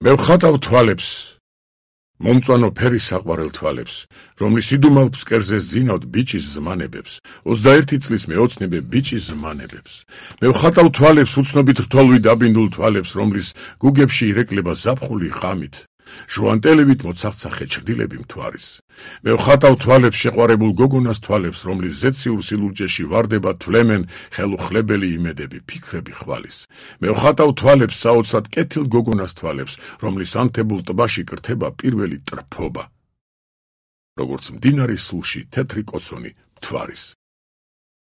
მე ვხატავ თვალებს, მომწვანო ფერის საყვარელ თვალებს, რომლის იდუმალ ფსკერზე ზინავთ ბიჭის ზმანებებს, 21 წლის მეოცნებე ბიჭის ზმანებებს. მე ვხატავ თვალებს, უცნობით რთოლვი დაბინდულ თვალებს, რომლის გუგებში ირეკლება ზაფხული ღამით, ჟუანტელებით მოცახცახე ჩრდილები მთვარის. მე ვხატავ თვალებს, შეყვარებულ გოგონას თვალებს, რომლის ზეციურ სილურჯეში ვარდება თვლემენ ხელუხლებელი იმედები, ფიქრები ხვალის. მე ვხატავ თვალებს, საოცრად კეთილ გოგონას თვალებს, რომლის ანთებულ ტბაში კრთება პირველი ტრფობა, როგორც მდინარის სულში თეთრი კოცონი მთვარის.